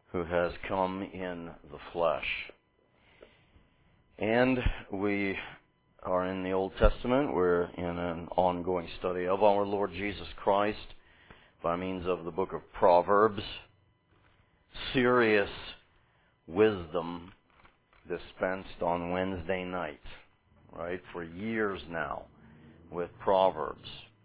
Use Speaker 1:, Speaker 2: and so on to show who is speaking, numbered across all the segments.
Speaker 1: who has come in the flesh. And we are in the Old Testament. We're in an ongoing study of our Lord Jesus Christ by means of the book of Proverbs. Serious wisdom dispensed on Wednesday night, right, for years now with Proverbs.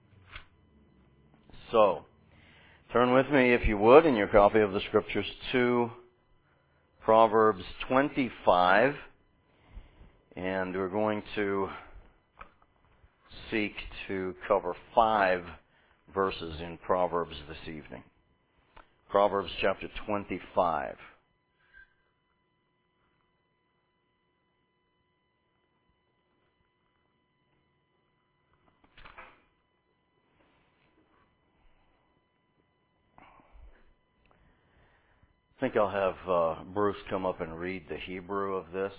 Speaker 1: So, turn with me, if you would, in your copy of the Scriptures to Proverbs 25, and we're going to seek to cover 5 verses in Proverbs this evening. Proverbs chapter 25. I think I'll have Bruce come up and read the Hebrew of this.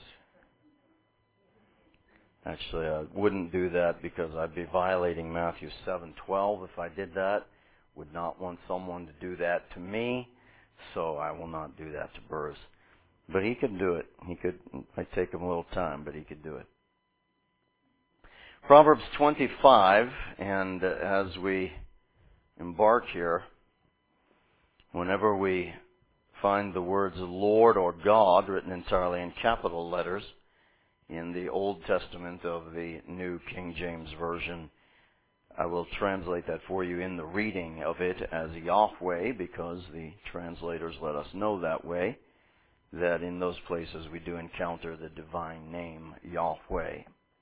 Speaker 1: Actually, I wouldn't do that because I'd be violating Matthew 7:12 if I did that. Would not want someone to do that to me, so I will not do that to Bruce. But he could do it. It might take him a little time, but he could do it. Proverbs 25, and as we embark here, whenever we find the words Lord or God written entirely in capital letters in the Old Testament of the New King James Version, I will translate that for you in the reading of it as Yahweh, because the translators let us know that way, that in those places we do encounter the divine name Yahweh.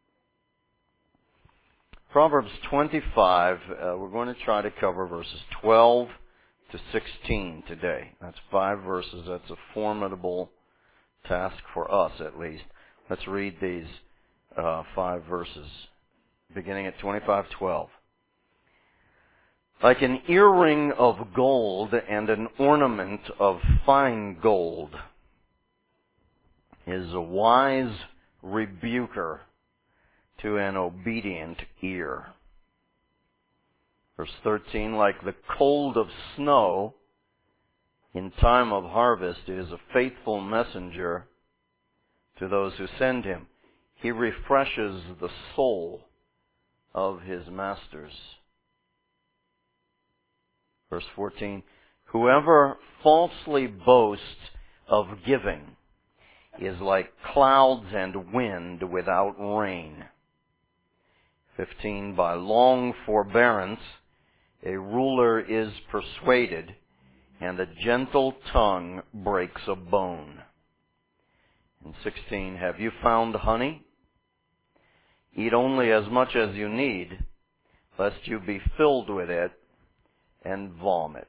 Speaker 1: Proverbs 25, we're going to try to cover verses 12 to 16 today. That's 5 verses. That's a formidable task for us, at least. Let's read these 5 verses, beginning at 25:12. Like an earring of gold and an ornament of fine gold is a wise rebuker to an obedient ear. Verse 13, like the cold of snow in time of harvest is a faithful messenger to those who send him. He refreshes the soul of his masters. Verse 14, whoever falsely boasts of giving is like clouds and wind without rain. 15, by long forbearance a ruler is persuaded, and a gentle tongue breaks a bone. And 16, have you found honey? Eat only as much as you need, lest you be filled with it and vomit.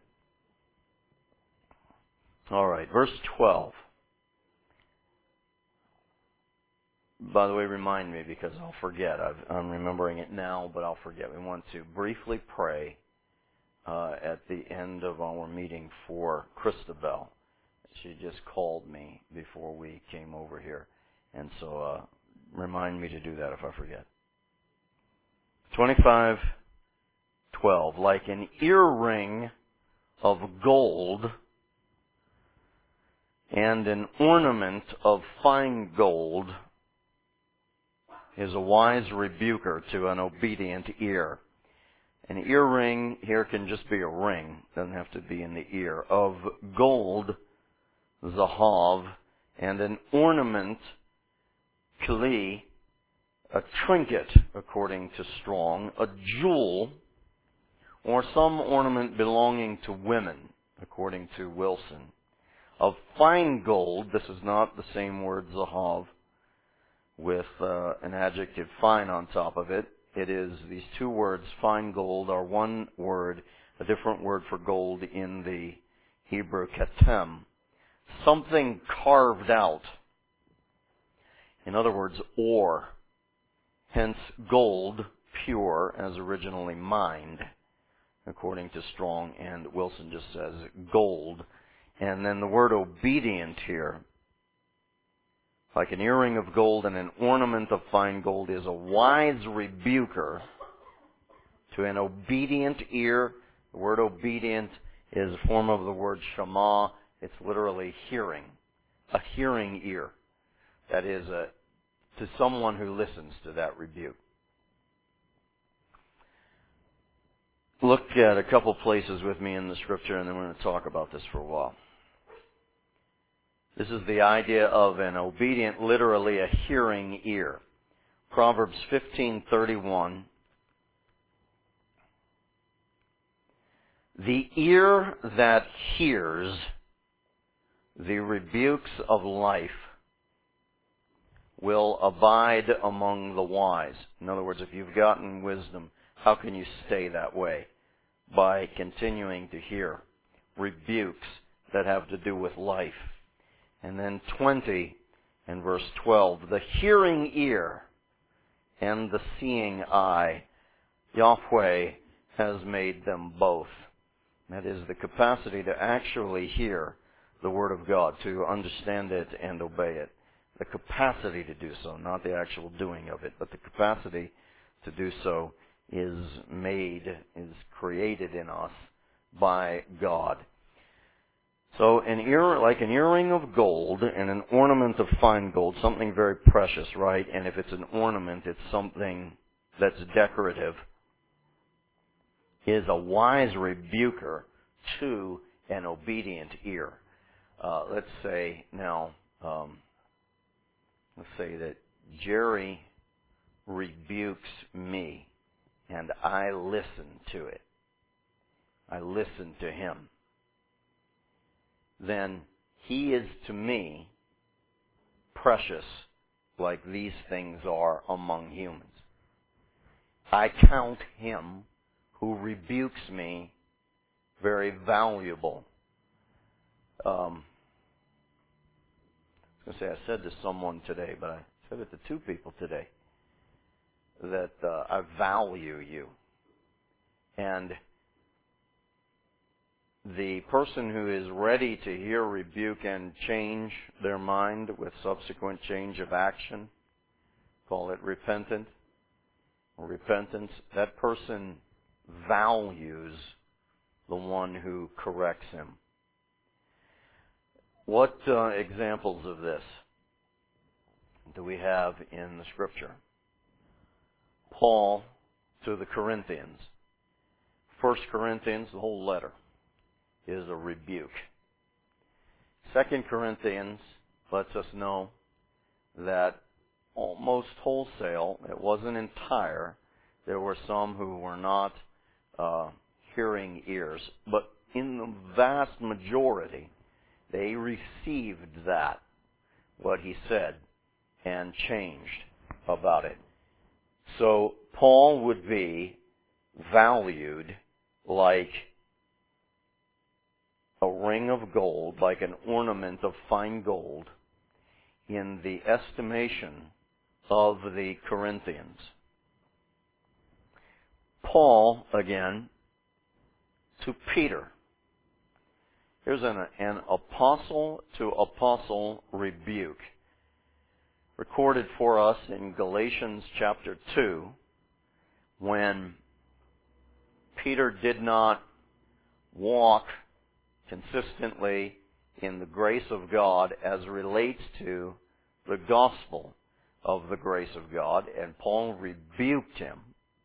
Speaker 1: All right, verse 12. By the way, remind me because I'll forget. I'm remembering it now, but I'll forget. We want to briefly pray at the end of our meeting for Christabel. She just called me before we came over here. And so remind me to do that if I forget. 25:12. Like an earring of gold and an ornament of fine gold is a wise rebuker to an obedient ear. An earring here can just be a ring. Doesn't have to be in the ear. Of gold, zahav, and an ornament, kli, a trinket, according to Strong, a jewel, or some ornament belonging to women, according to Wilson. Of fine gold, this is not the same word, zahav, with an adjective fine on top of it. It is these two words, fine gold, are one word, a different word for gold in the Hebrew katem. Something carved out. In other words, ore. Hence, gold, pure, as originally mined, according to Strong, and Wilson just says gold. And then the word obedient here, like an earring of gold and an ornament of fine gold, is a wise rebuker to an obedient ear. The word obedient is a form of the word shema. It's literally hearing, a hearing ear. That is, to someone who listens to that rebuke. Look at a couple places with me in the Scripture, and then we're going to talk about this for a while. This is the idea of an obedient, literally a hearing ear. Proverbs 15:31. The ear that hears the rebukes of life will abide among the wise. In other words, if you've gotten wisdom, how can you stay that way? By continuing to hear rebukes that have to do with life. And then 20 and verse 12, the hearing ear and the seeing eye, Yahweh has made them both. That is the capacity to actually hear the Word of God, to understand it and obey it. The capacity to do so, not the actual doing of it, but the capacity to do so is created in us by God. So an ear, like an earring of gold and an ornament of fine gold, something very precious, right? And if it's an ornament, it's something that's decorative, is a wise rebuker to an obedient ear. Let's say that Jerry rebukes me and I listen to it. I listen to him. Then he is to me precious like these things are among humans. I count him who rebukes me very valuable. I said to someone today, but I said it to two people today, that I value you. And the person who is ready to hear rebuke and change their mind with subsequent change of action, call it repentance, that person values the one who corrects him. What examples of this do we have in the Scripture? Paul to the Corinthians. 1 Corinthians, the whole letter, is a rebuke. 2 Corinthians lets us know that almost wholesale, it wasn't entire, there were some who were not hearing ears, but in the vast majority, they received that, what he said, and changed about it. So Paul would be valued like a ring of gold, like an ornament of fine gold, in the estimation of the Corinthians. Paul, again, to Peter. Here's an apostle-to-apostle rebuke, recorded for us in Galatians chapter 2, when Peter did not walk consistently in the grace of God as relates to the gospel of the grace of God, and Paul rebuked him.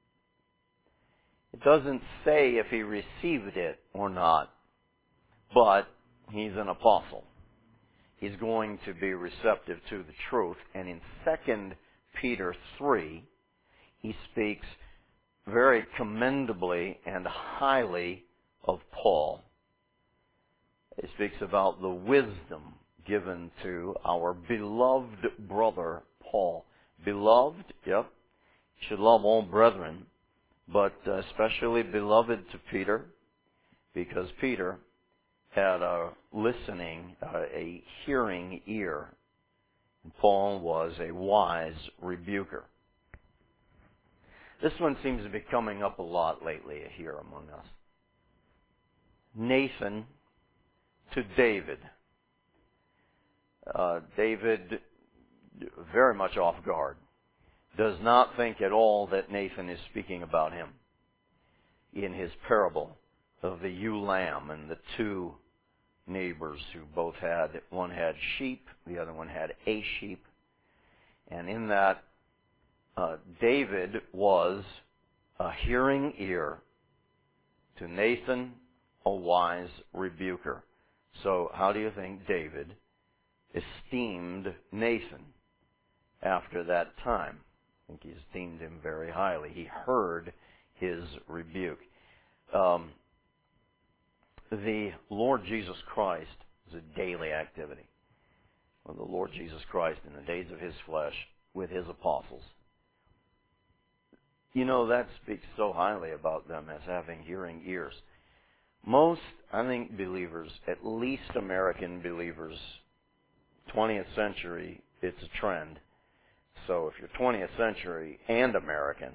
Speaker 1: It doesn't say if he received it or not, but he's an apostle. He's going to be receptive to the truth. And in 2 Peter 3, he speaks very commendably and highly of Paul. He speaks about the wisdom given to our beloved brother Paul. Beloved, yep, should love all brethren, but especially beloved to Peter, because Peter had a hearing ear. And Paul was a wise rebuker. This one seems to be coming up a lot lately here among us. Nathan to David. David, very much off guard, does not think at all that Nathan is speaking about him in his parable of the ewe lamb and the two neighbors who both one had sheep, the other one had a sheep. And in that, David was a hearing ear to Nathan, a wise rebuker. So how do you think David esteemed Nathan after that time? I think he esteemed him very highly. He heard his rebuke. The Lord Jesus Christ is a daily activity. Well, the Lord Jesus Christ in the days of his flesh with his apostles. You know, that speaks so highly about them as having hearing ears. Most, I think, believers, at least American believers, 20th century, it's a trend. So if you're 20th century and American,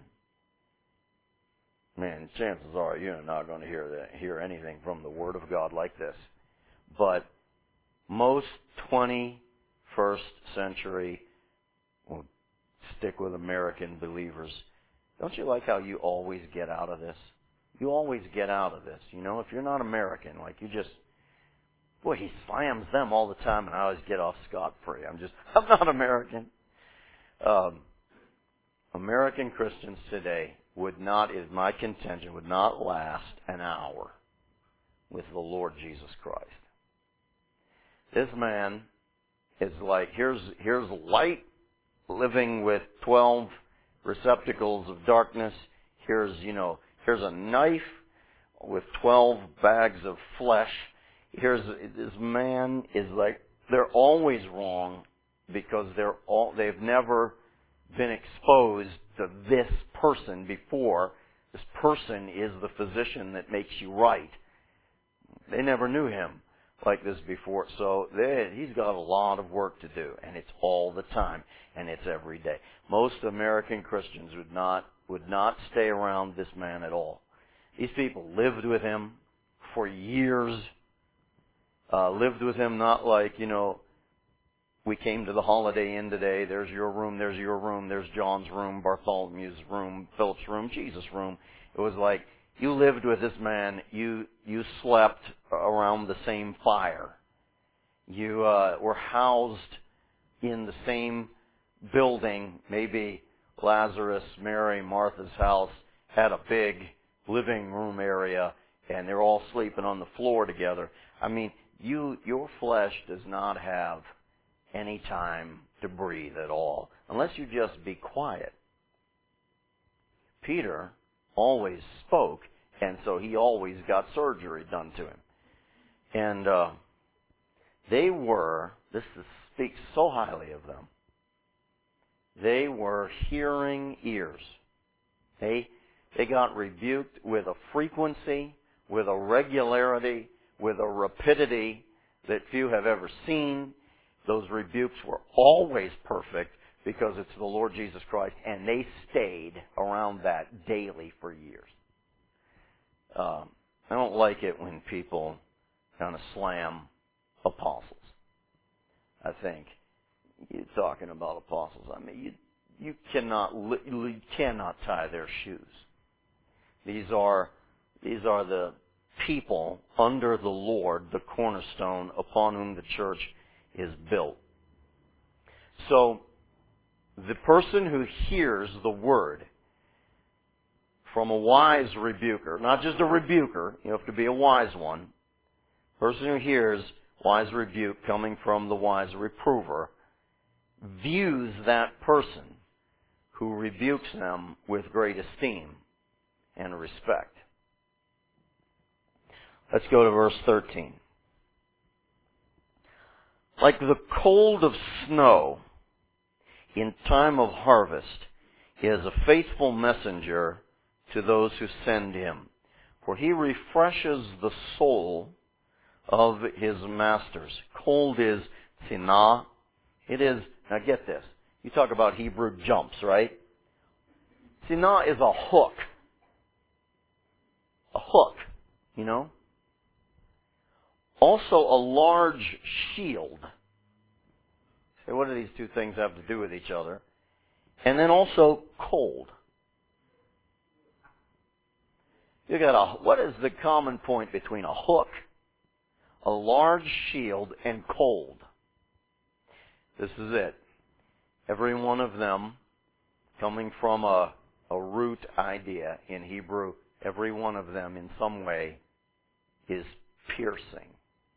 Speaker 1: man, chances are you're not going to hear anything from the Word of God like this. But most 21st century, we'll stick with American believers. Don't you like how you always get out of this? You always get out of this. You know, if you're not American, like you just, boy, he slams them all the time and I always get off scot-free. I'm not American. American Christians today would not, is my contention, would not last an hour with the Lord Jesus Christ. This man is like, here's light living with 12 receptacles of darkness. Here's a knife with 12 bags of flesh. This man is like, they're always wrong because they've never been exposed to this person before. This person is the physician that makes you right. They never knew him like this before. So he's got a lot of work to do, and it's all the time, and it's every day. Most American Christians would not stay around this man at all. These people lived with him for years. Lived with him not like, we came to the Holiday Inn today, there's your room, there's John's room, Bartholomew's room, Philip's room, Jesus' room. It was like, you lived with this man, you slept around the same fire. You were housed in the same building. Maybe Lazarus, Mary, Martha's house had a big living room area, and they're all sleeping on the floor together. I mean, your flesh does not have any time to breathe at all, unless you just be quiet. Peter always spoke, and so he always got surgery done to him. And this speaks so highly of them, they were hearing ears. They got rebuked with a frequency, with a regularity, with a rapidity that few have ever seen. Those rebukes were always perfect because it's the Lord Jesus Christ, and they stayed around that daily for years. I don't like it when people kind of slam apostles. I think you're talking about apostles. I mean, you cannot tie their shoes. These are the people under the Lord, the cornerstone upon whom the church is built. So, the person who hears the word from a wise rebuker, not just a rebuker, you have to be a wise one. The person who hears wise rebuke coming from the wise reprover views that person who rebukes them with great esteem and respect. Let's go to verse 13. Like the cold of snow in time of harvest is a faithful messenger to those who send him, for he refreshes the soul of his masters. Cold is tzinah. It is, now get this, you talk about Hebrew jumps, right? Tzinah is a hook. A hook, Also a large shield. So what do these two things have to do with each other? And then also cold. What is the common point between a hook, a large shield and cold. This is it. Every one of them coming from a root idea in Hebrew, every one of them in some way is piercing.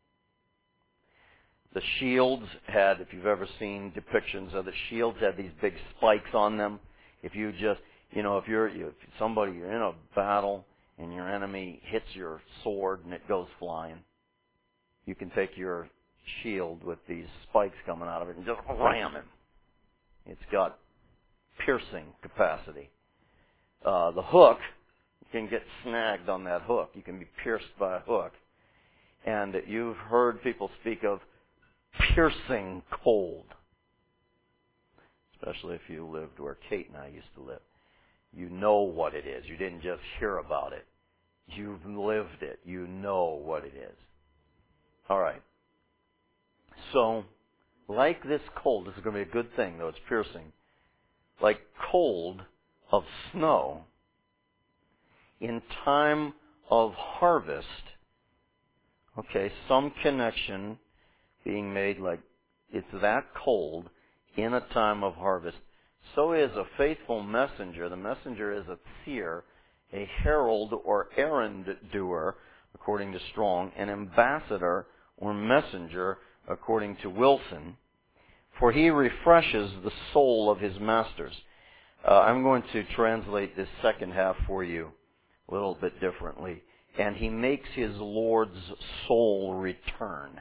Speaker 1: The shields had, if you've ever seen depictions of the shields, had these big spikes on them. If you just, if somebody, you're in a battle and your enemy hits your sword and it goes flying, you can take your shield with these spikes coming out of it and just ram him. It's got piercing capacity. The hook, you can get snagged on that hook. You can be pierced by a hook. And you've heard people speak of piercing cold, especially if you lived where Kate and I used to live. You know what it is. You didn't just hear about it. You've lived it. You know what it is. All right. So, like this cold, this is going to be a good thing, though it's piercing. Like cold of snow, in time of harvest, okay, some connection being made, like it's that cold in a time of harvest. So is a faithful messenger. The messenger is a seer, a herald or errand doer, according to Strong, an ambassador or messenger, according to Wilson, for he refreshes the soul of his masters. I'm going to translate this second half for you a little bit differently. And he makes his Lord's soul return.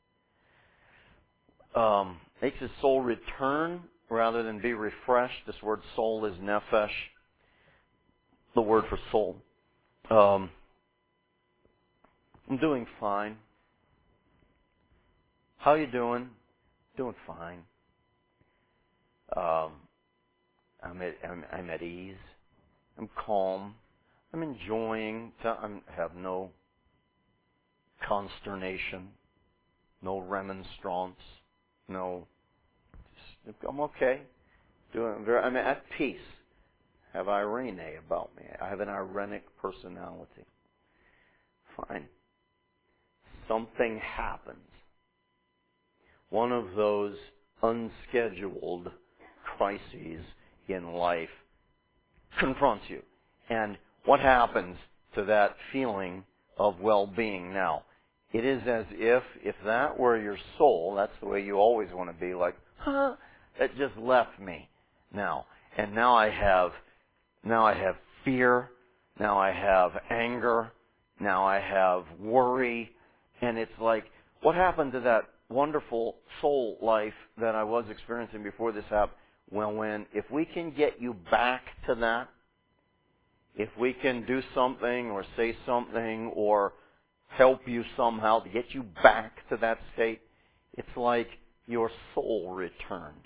Speaker 1: Makes his soul return rather than be refreshed. This word soul is nephesh, the word for soul. I'm doing fine. How you doing? Doing fine. I'm at ease. I'm calm. I'm enjoying. I have no consternation, no remonstrance, no. I'm okay. I'm at peace. Have irene about me. I have an irenic personality. Fine. Something happens. One of those unscheduled crises in life confronts you. And what happens to that feeling of well-being now? It is as if that were your soul, that's the way you always want to be, like, it just left me now. And now I have fear, now I have anger, now I have worry, and it's like, what happened to that wonderful soul life that I was experiencing before this happened? Well, if we can get you back to that, if we can do something or say something or help you somehow to get you back to that state, it's like your soul returned.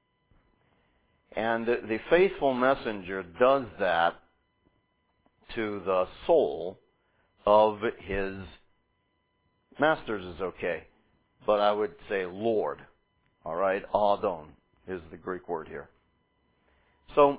Speaker 1: And the faithful messenger does that to the soul of his masters is okay. But I would say Lord. All right? Adon is the Greek word here. So,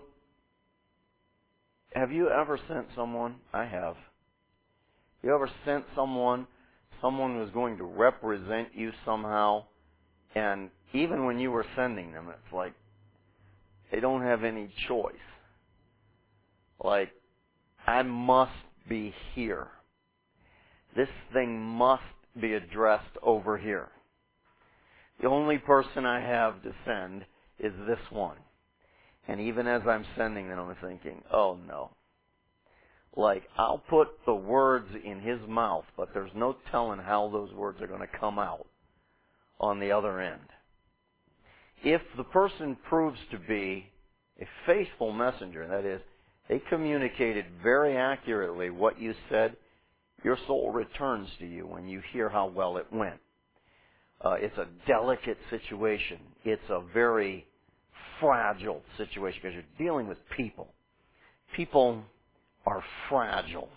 Speaker 1: have you ever sent someone? I have. You ever sent someone was going to represent you somehow, and even when you were sending them, it's like they don't have any choice. Like, I must be here. This thing must be addressed over here. The only person I have to send is this one. And even as I'm sending them, I'm thinking, oh no. Like, I'll put the words in his mouth, but there's no telling how those words are going to come out on the other end. If the person proves to be a faithful messenger, that is, they communicated very accurately what you said, your soul returns to you when you hear how well it went. It's a delicate situation. It's a very fragile situation because you're dealing with people. People are fragile.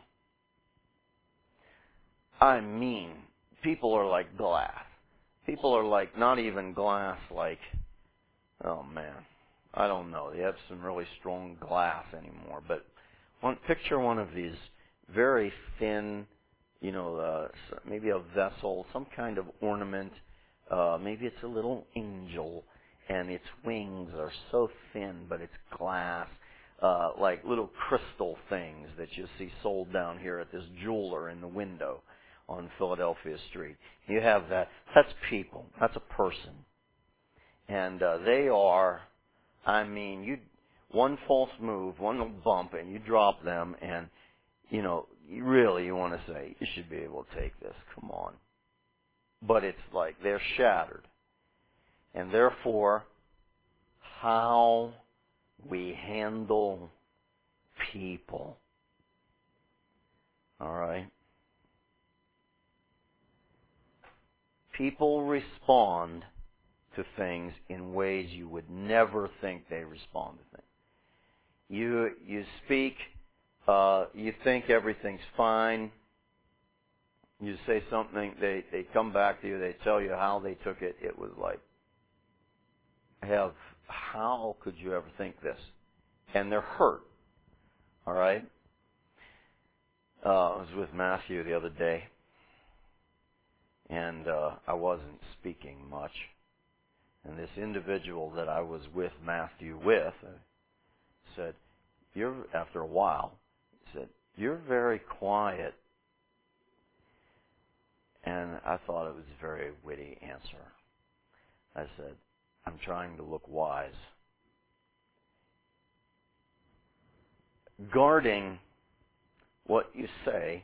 Speaker 1: I mean, people are like glass. People are like not even glass, like, oh man, I don't know. They have some really strong glass anymore. But picture one of these very thin maybe a vessel, some kind of ornament. Maybe it's a little angel, and its wings are so thin, but it's glass, like little crystal things that you see sold down here at this jeweler in the window on Philadelphia Street. You have that. That's people. That's a person. And they are, one false move, one little bump, and you drop them, and, you want to say, you should be able to take this. Come on. But it's like they're shattered. And therefore, how we handle people. All right? People respond to things in ways you would never think they respond to things. You speak, you think everything's fine. You say something, they come back to you, they tell you how they took it. It was like, how could you ever think this? And they're hurt. All right? I was with Matthew the other day, and I wasn't speaking much. And this individual that I was with Matthew with said, after a while, said, "You're very quiet." And I thought it was a very witty answer. I said, "I'm trying to look wise." Guarding what you say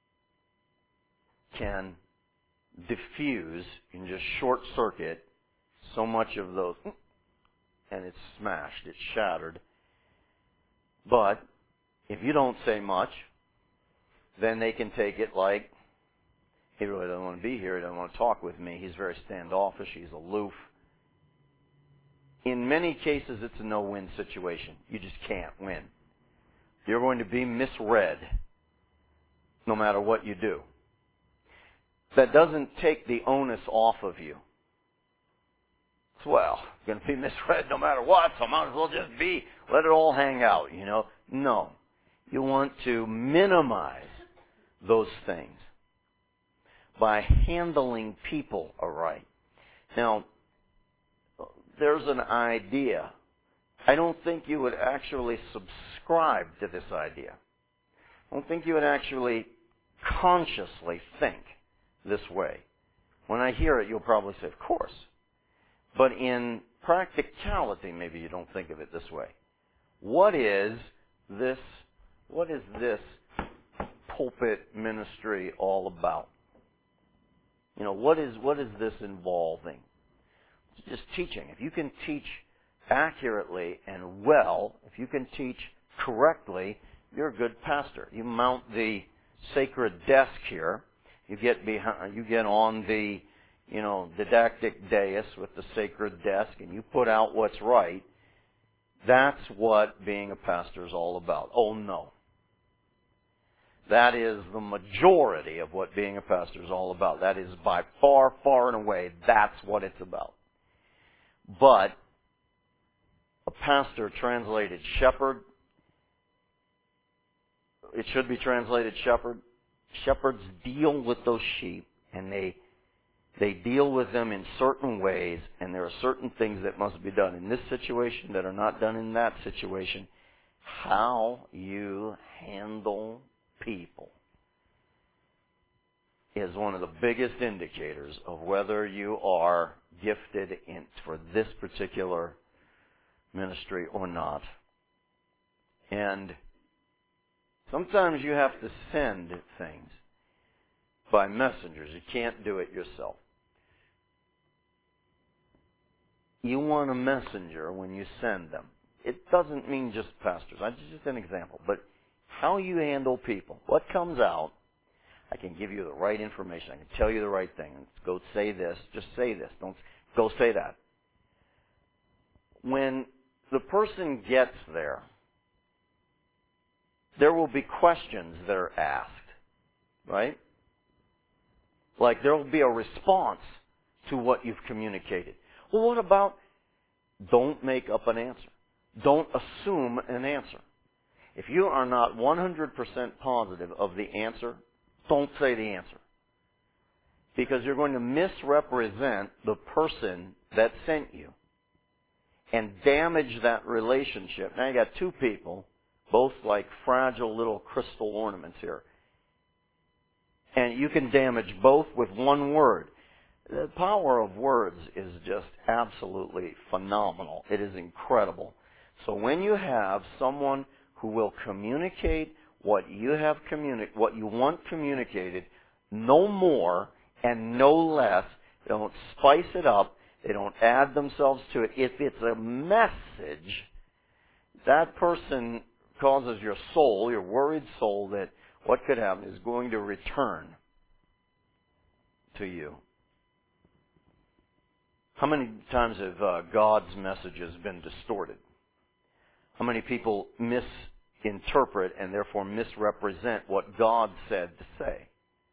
Speaker 1: can diffuse, can just short circuit so much of those, and it's smashed, it's shattered. But if you don't say much, then they can take it like, he really doesn't want to be here, he doesn't want to talk with me, he's very standoffish, he's aloof. In many cases, it's a no-win situation. You just can't win. You're going to be misread no matter what you do. That doesn't take the onus off of you. It's, well, you're going to be misread no matter what, so I might as well just let it all hang out, No. You want to minimize those things by handling people aright. Now, there's an idea. I don't think you would actually subscribe to this idea. I don't think you would actually consciously think this way. When I hear it, you'll probably say, of course. But in practicality, maybe you don't think of it this way. What is this pulpit ministry all about? What is this involving? It's just teaching. If you can teach accurately and well, if you can teach correctly, you're a good pastor. You mount the sacred desk here. You get on the, didactic dais with the sacred desk, and you put out what's right. That's what being a pastor is all about. Oh, no. That is the majority of what being a pastor is all about. That is by far, far and away, that's what it's about. But a pastor translated shepherd, it should be translated shepherd. Shepherds deal with those sheep, and they deal with them in certain ways, and there are certain things that must be done in this situation that are not done in that situation. How you handle people is one of the biggest indicators of whether you are gifted for this particular ministry or not. And sometimes you have to send things by messengers. You can't do it yourself. You want a messenger when you send them. It doesn't mean just pastors. That's just an example. But how you handle people, what comes out, I can give you the right information. I can tell you the right thing. Go say this. Just say this. Don't go say that. When the person gets there, there will be questions that are asked, right? Like there will be a response to what you've communicated. Well, what about, don't make up an answer. Don't assume an answer. If you are not 100% positive of the answer, Don't say the answer. Because you're going to misrepresent the person that sent you and damage that relationship. Now you got two people, both like fragile little crystal ornaments here. And you can damage both with one word. The power of words is just absolutely phenomenal. It is incredible. So when you have someone who will communicate what you want communicated, no more and no less, they don't spice it up, they don't add themselves to it. If it's a message, that person causes your soul, your worried soul, that what could happen is going to return to you. How many times have God's messages been distorted? How many people misinterpret and therefore misrepresent what God said to say?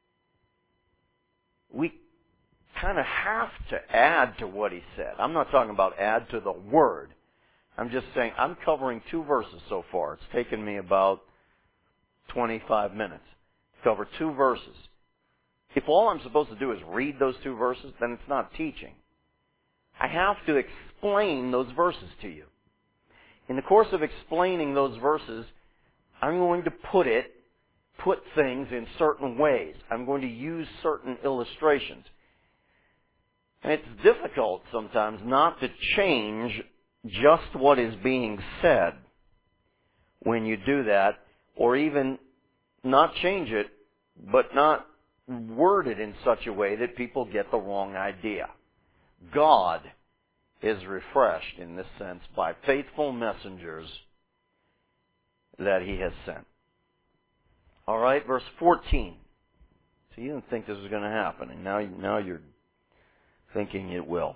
Speaker 1: We kind of have to add to what He said. I'm not talking about add to the Word. I'm just saying I'm covering 2 verses so far. It's taken me about 25 minutes to cover 2 verses. If all I'm supposed to do is read those 2 verses, then it's not teaching. I have to explain those verses to you. In the course of explaining those verses, I'm going to put things in certain ways. I'm going to use certain illustrations. And it's difficult sometimes not to change just what is being said when you do that, or even not change it, but not word it in such a way that people get the wrong idea. God is refreshed in this sense by faithful messengers that He has sent. All right, verse 14. So you didn't think this was going to happen, and now you're thinking it will.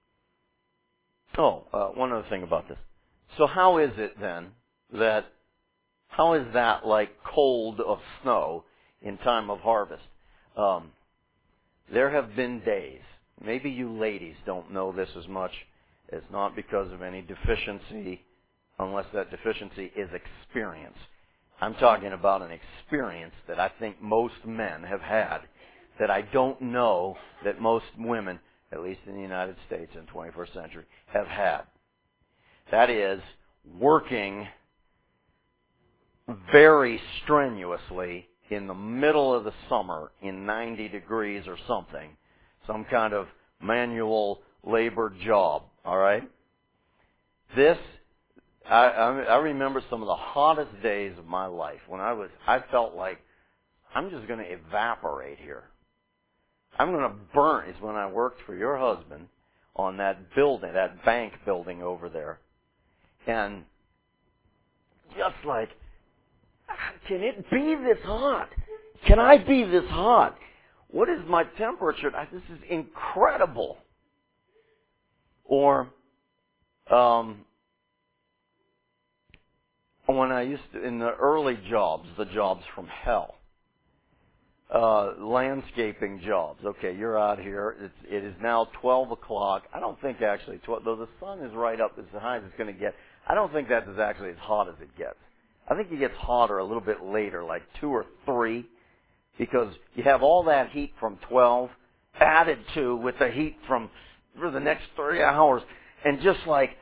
Speaker 1: One other thing about this. So how is it then how is that like cold of snow in time of harvest? There have been days, maybe you ladies don't know this as much. It's not because of any deficiency, unless that deficiency is experience. I'm talking about an experience that I think most men have had, that I don't know that most women, at least in the United States in the 21st century, have had. That is, working very strenuously in the middle of the summer in 90 degrees or something, some kind of manual labor job, all right? I remember some of the hottest days of my life when I felt like I'm just going to evaporate here. I'm going to burn, is when I worked for your husband on that building, that bank building over there. And just like, can it be this hot? Can I be this hot? What is my temperature? This is incredible. Or, when I used to, in the early jobs, the jobs from hell, landscaping jobs. Okay, you're out here. It is now 12 o'clock. I don't think actually, though the sun is right up as high as it's going to get, I don't think that is actually as hot as it gets. I think it gets hotter a little bit later, like 2 or 3, because you have all that heat from 12 added to with the heat for the next 3 hours, and just like,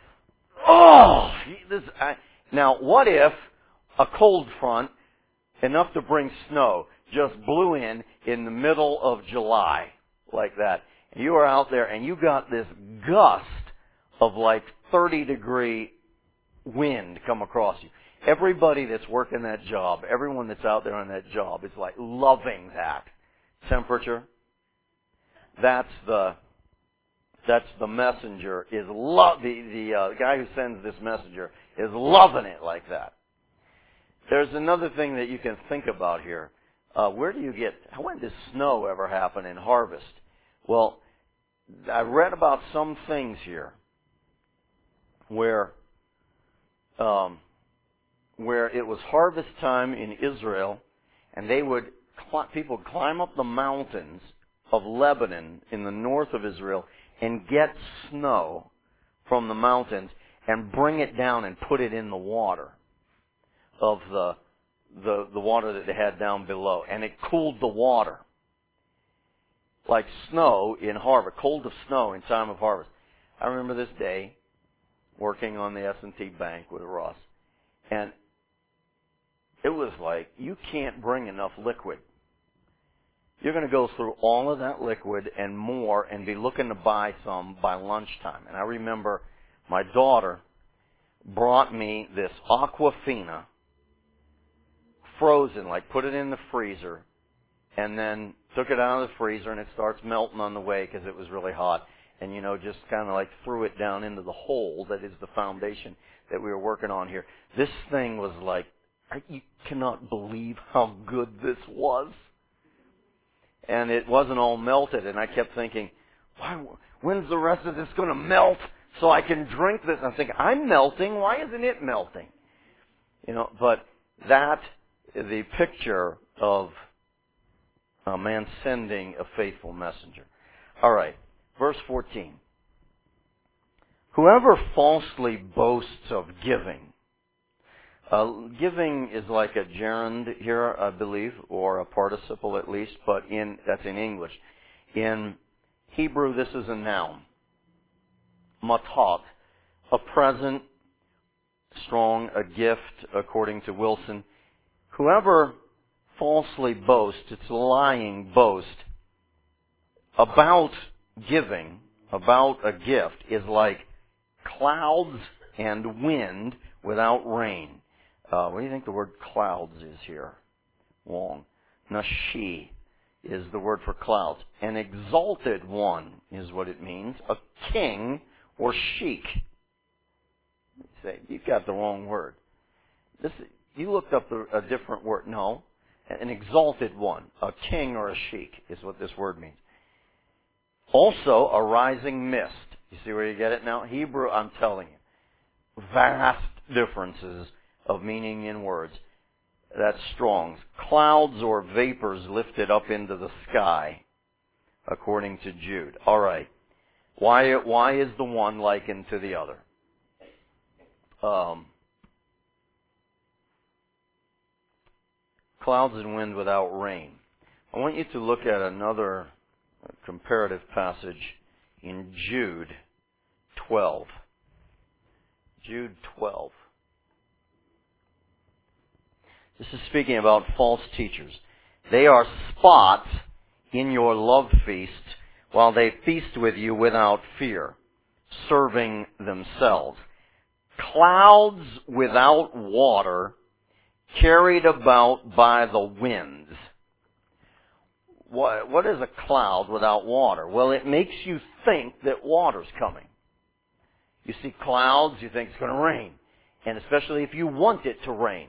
Speaker 1: now what if a cold front, enough to bring snow, just blew in the middle of July like that? And you are out there and you got this gust of like 30-degree wind come across you. Everybody that's working that job, everyone that's out there on that job is like loving that temperature. That's the messenger is the guy who sends this messenger is loving it like that. There's another thing that you can think about here. When does snow ever happen in harvest? Well, I read about some things here where it was harvest time in Israel, and people would climb up the mountains of Lebanon in the north of Israel and get snow from the mountains and bring it down and put it in the water of the water that they had down below, and it cooled the water. Like snow in harvest, cold of snow in time of harvest. I remember this day working on the S&T Bank with Ross, and it was like, you can't bring enough liquid. You're going to go through all of that liquid and more and be looking to buy some by lunchtime. And I remember my daughter brought me this Aquafina, frozen, like put it in the freezer, and then took it out of the freezer, and it starts melting on the way because it was really hot. And, just kind of like threw it down into the hole that is the foundation that we were working on here. This thing was like, you cannot believe how good this was. And it wasn't all melted, and I kept thinking, when's the rest of this going to melt so I can drink this? And I'm thinking, I'm melting. Why isn't it melting? But that is the picture of a man sending a faithful messenger. All right, verse 14. Whoever falsely boasts of giving. Giving is like a gerund here, I believe, or a participle at least, but that's in English. In Hebrew, this is a noun. Matat, a present, strong, a gift, according to Wilson. Whoever falsely boasts, it's a lying boast, about giving, about a gift, is like clouds and wind without rain. What do you think the word clouds is here? Long. Nashi is the word for clouds. An exalted one is what it means. A king or sheik. You say, you've got the wrong word. You looked up a different word. No. An exalted one. A king or a sheik is what this word means. Also, a rising mist. You see where you get it now? Hebrew, I'm telling you. Vast differences of meaning in words. That's Strong's. Clouds or vapors lifted up into the sky, according to Jude. All right. Why is the one likened to the other? Clouds and wind without rain. I want you to look at another comparative passage in Jude 12. Jude 12. This is speaking about false teachers. They are spots in your love feast while they feast with you without fear, serving themselves. Clouds without water, carried about by the winds. What is a cloud without water? Well, it makes you think that water's coming. You see clouds, you think it's going to rain. And especially if you want it to rain.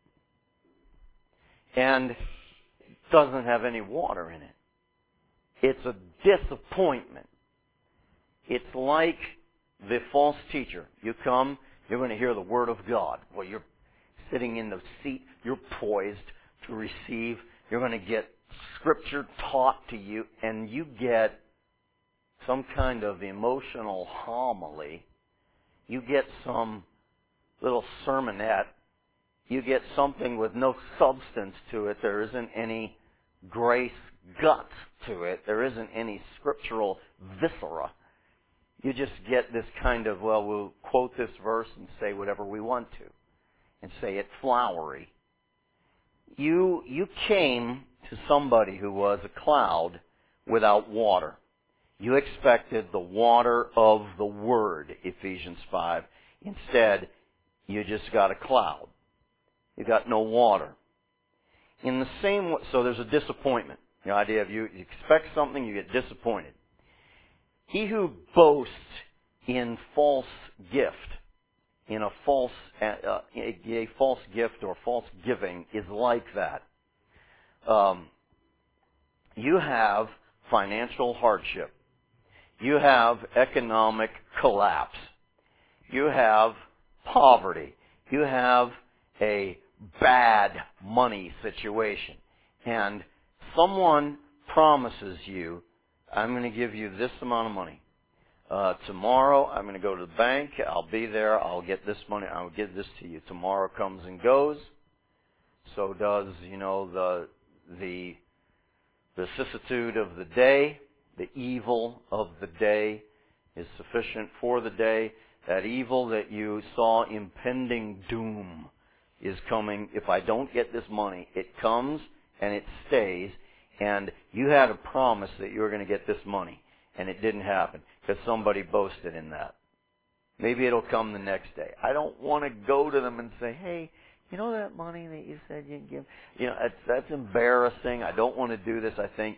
Speaker 1: And it doesn't have any water in it. It's a disappointment. It's like the false teacher. You come, you're going to hear the Word of God. Well, you're sitting in the seat, you're poised to receive. You're going to get Scripture taught to you, and you get some kind of emotional homily. You get some little sermonette. You get something with no substance to it. There isn't any grace guts to it. There isn't any scriptural viscera. You just get this kind of, well, we'll quote this verse and say whatever we want to. And say it flowery. You came to somebody who was a cloud without water. You expected the water of the Word, Ephesians 5. Instead, you just got a cloud. You got no water. In the same way, so there's a disappointment. The idea of you expect something, you get disappointed. He who boasts in false gift, in a false gift or false giving, is like that. You have financial hardship. You have economic collapse. You have poverty. You have a bad money situation. And someone promises you, I'm going to give you this amount of money. Tomorrow I'm going to go to the bank. I'll be there. I'll get this money. I'll give this to you. Tomorrow comes and goes. So does, the vicissitude of the day, the evil of the day is sufficient for the day. That evil that you saw, impending doom, is coming. If I don't get this money, it comes and it stays. And you had a promise that you were going to get this money, and it didn't happen because somebody boasted in that. Maybe it'll come the next day. I don't want to go to them and say, hey, you know that money that you said you'd give? That's embarrassing. I don't want to do this. I think,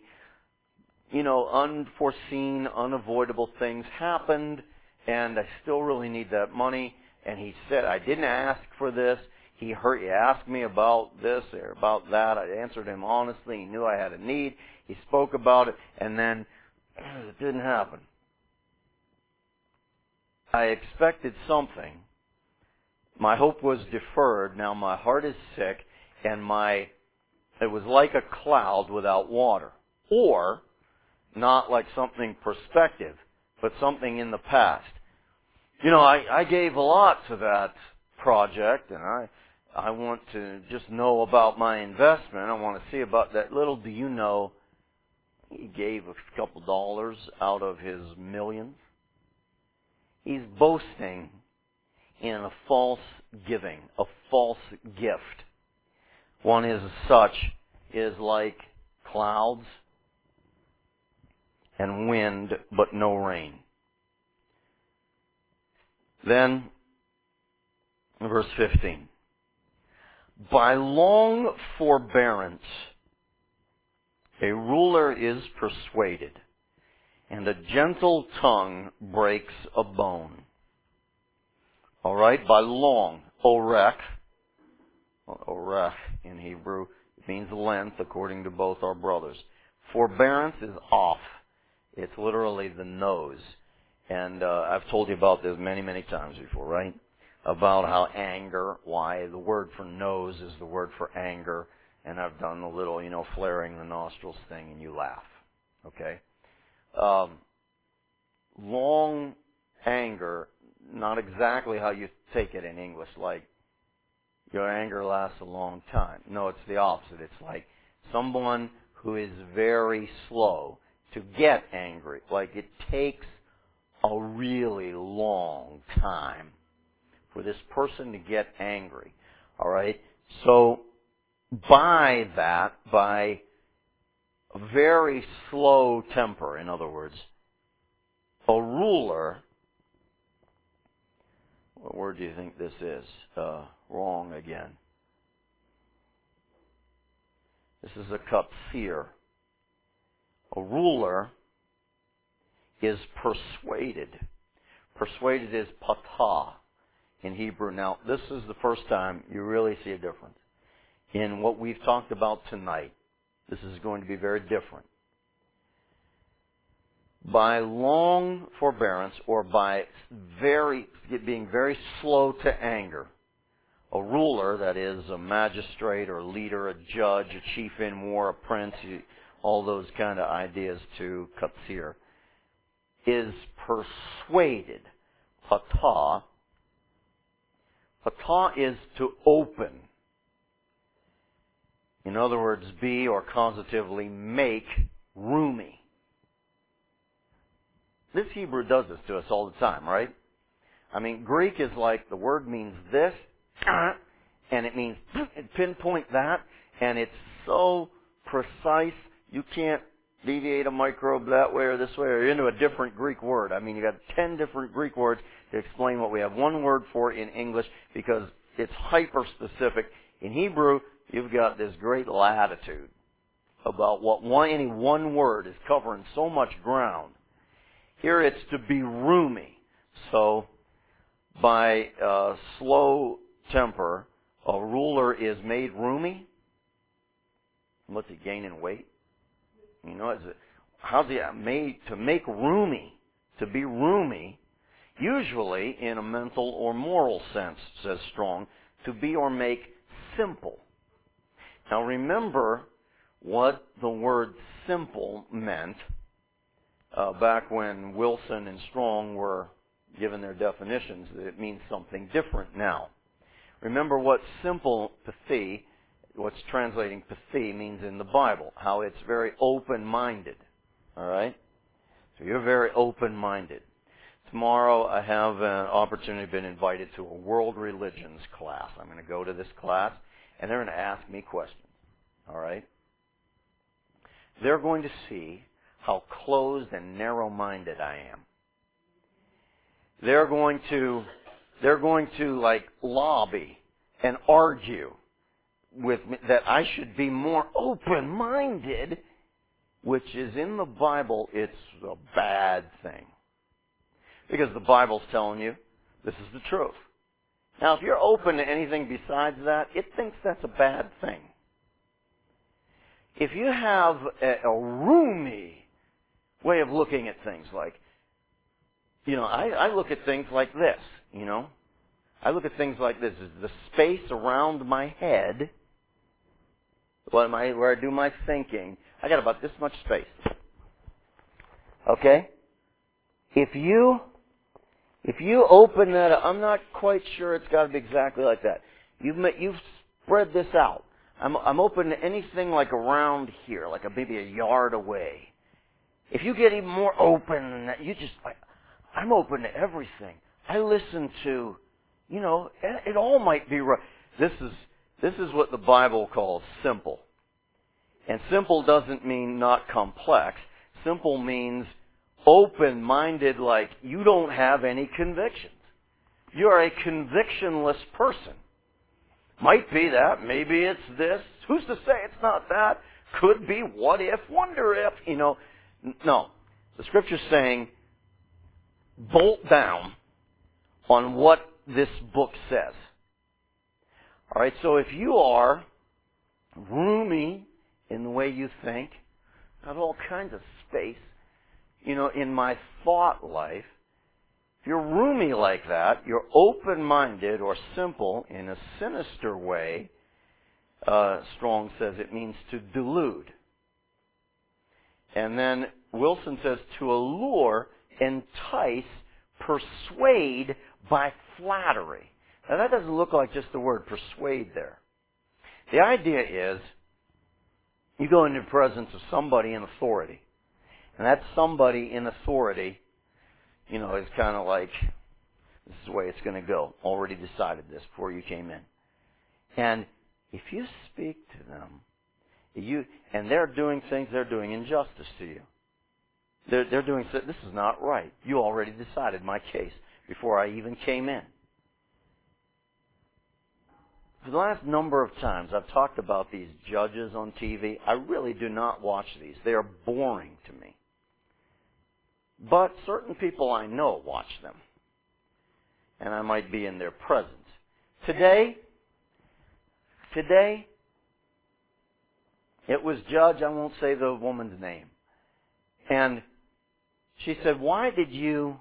Speaker 1: unforeseen, unavoidable things happened, and I still really need that money. And he said, I didn't ask for this. He asked me about this or about that. I answered him honestly. He knew I had a need. He spoke about it, and then it didn't happen. I expected something. My hope was deferred. Now my heart is sick, and it was like a cloud without water. Or, not like something prospective, but something in the past. I gave a lot to that project, and I want to just know about my investment. I want to see about that. Little do you know, he gave a couple dollars out of his millions. He's boasting in a false giving, a false gift. One is like clouds and wind, but no rain. Then, verse 15. By long forbearance, a ruler is persuaded, and a gentle tongue breaks a bone. All right, by long, orech in Hebrew, it means length, according to both our brothers. Forbearance is off. It's literally the nose. And I've told you about this many, many times before, right? About how anger, why the word for nose is the word for anger. And I've done the little, flaring the nostrils thing, and you laugh. Okay? Long anger, not exactly how you take it in English, like your anger lasts a long time. No, it's the opposite. It's like someone who is very slow to get angry. Like it takes a really long time for this person to get angry. All right? So by a very slow temper, in other words, a ruler, what word do you think this is? Wrong again. This is a kapsir. A ruler is persuaded. Persuaded is patah in Hebrew. Now, this is the first time you really see a difference. In what we've talked about tonight, this is going to be very different. By long forbearance, or by being very slow to anger, a ruler, that is a magistrate or leader, a judge, a chief in war, a prince, all those kind of ideas to kapsir, is persuaded. Patah is to open. In other words, be or causatively make roomy. This Hebrew does this to us all the time, right? I mean, Greek is like, the word means this, and it means pinpoint that, and it's so precise, you can't deviate a microbe that way or this way or into a different Greek word. I mean, you got 10 different Greek words to explain what we have one word for in English because it's hyper-specific. In Hebrew, you've got this great latitude about any one word is covering so much ground. Here it's to be roomy. So, by slow temper, a ruler is made roomy. What's he gaining weight? How's he made to make roomy? To be roomy, usually in a mental or moral sense, says Strong, to be or make simple. Now remember what the word simple meant back when Wilson and Strong were given their definitions. That it means something different now. Remember what simple pathy what's translating pathé means in the Bible, how it's very open-minded. All right? So you're very open-minded. Tomorrow I have an opportunity, been invited to a world religions class. I'm going to go to this class, and they're going to ask me questions. All right? They're going to see how closed and narrow-minded I am. They're going to like lobby and argue with me that I should be more open-minded, which is in the Bible, it's a bad thing. Because the Bible's telling you this is the truth. Now, if you're open to anything besides that, it thinks that's a bad thing. If you have a roomy way of looking at things, like, I look at things like this, I look at things like this. Is the space around my head, where I do my thinking, I got about this much space. Okay? If you open that up, I'm not quite sure it's got to be exactly like that. You've spread this out. I'm open to anything like around here, like maybe a yard away. If you get even more open than that, I'm open to everything. I listen to, it all might be right. This is what the Bible calls simple. And simple doesn't mean not complex. Simple means open-minded, like you don't have any convictions. You are a convictionless person. Might be that, maybe it's this. Who's to say it's not that? Could be, what if, wonder if, No. The Scripture's saying, bolt down on what this book says. All right, so if you are roomy in the way you think, have all kinds of space, in my thought life, if you're roomy like that, you're open-minded or simple in a sinister way, Strong says it means to delude. And then Wilson says to allure, entice, persuade by flattery. Now that doesn't look like just the word persuade there. The idea is you go into the presence of somebody in authority. And that somebody in authority, is kind of like, this is the way it's going to go. Already decided this before you came in. And if you speak to them, and they're doing things, they're doing injustice to you. They're doing, this is not right. You already decided my case before I even came in. For the last number of times I've talked about these judges on TV. I really do not watch these. They are boring to me. But certain people I know watch them. And I might be in their presence. Today, it was Judge, I won't say the woman's name. And she said, why did you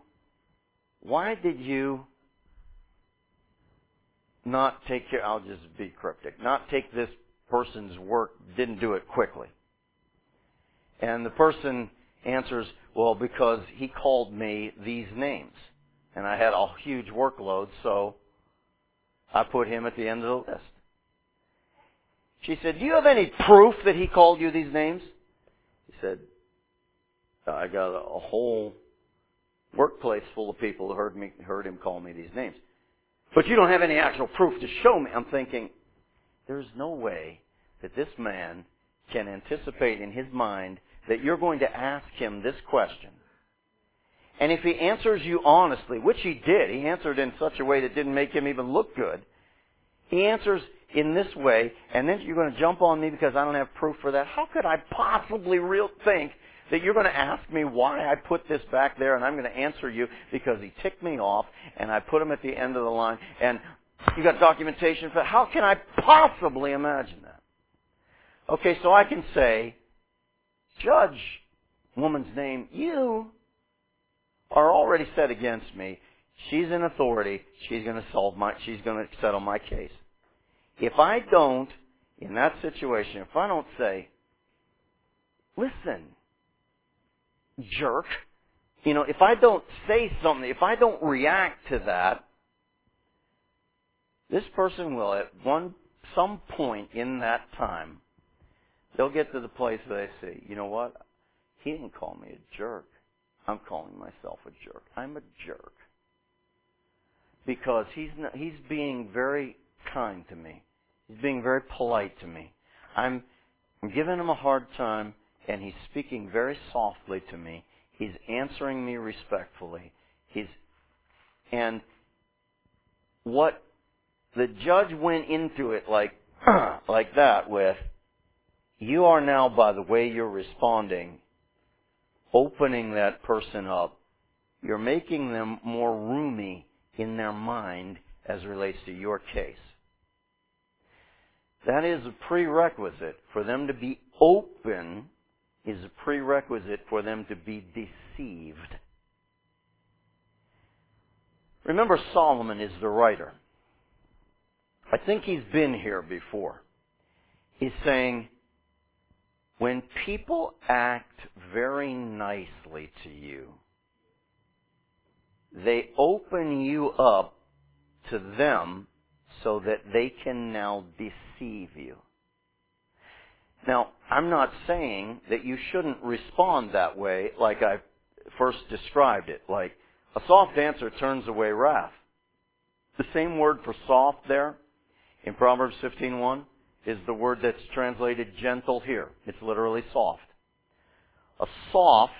Speaker 1: not take care, I'll just be cryptic, not take this person's work, didn't do it quickly. And the person answers, well, because he called me these names. And I had a huge workload, so I put him at the end of the list. She said, do you have any proof that he called you these names? He said, I got a whole workplace full of people who heard him call me these names. But you don't have any actual proof to show me. I'm thinking, there's no way that this man can anticipate in his mind that you're going to ask him this question. And if he answers you honestly, which he did, he answered in such a way that didn't make him even look good. He answers in this way, and then you're going to jump on me because I don't have proof for that. How could I possibly think that you're going to ask me why I put this back there, and I'm going to answer you because he ticked me off, and I put him at the end of the line, and you got documentation for that? How can I possibly imagine that? Okay, so I can say, Judge, woman's name, you are already set against me. She's in authority. She's going to settle my case. If I don't, in that situation, if I don't say, listen, jerk, if I don't say something, if I don't react to that, this person will at one some point in that time, they'll get to the place where they say, you know what? He didn't call me a jerk. I'm calling myself a jerk. I'm a jerk. Because he's being very kind to me. He's being very polite to me. I'm giving him a hard time, and he's speaking very softly to me. He's answering me respectfully. And what the judge went into it like that with, you are now, by the way you're responding, opening that person up. You're making them more roomy in their mind as relates to your case. That is a prerequisite. For them to be open is a prerequisite for them to be deceived. Remember, Solomon is the writer. I think he's been here before. He's saying, when people act very nicely to you, they open you up to them so that they can now deceive you. Now, I'm not saying that you shouldn't respond that way like I first described it. Like, a soft answer turns away wrath. The same word for soft there in Proverbs 15:1 is the word that's translated gentle here. It's literally soft. A soft,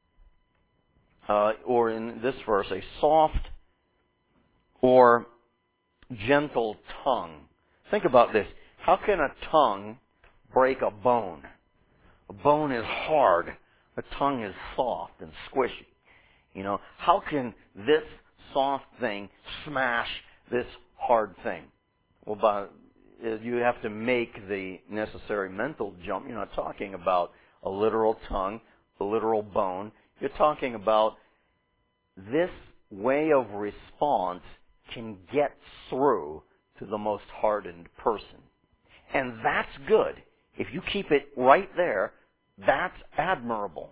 Speaker 1: or in this verse, a soft or gentle tongue. Think about this. How can a tongue break a bone? A bone is hard. A tongue is soft and squishy. You know, how can this soft thing smash this hard thing? Well, you have to make the necessary mental jump. You're not talking about a literal tongue, a literal bone. You're talking about this way of response can get through to the most hardened person. And that's good. If you keep it right there, that's admirable.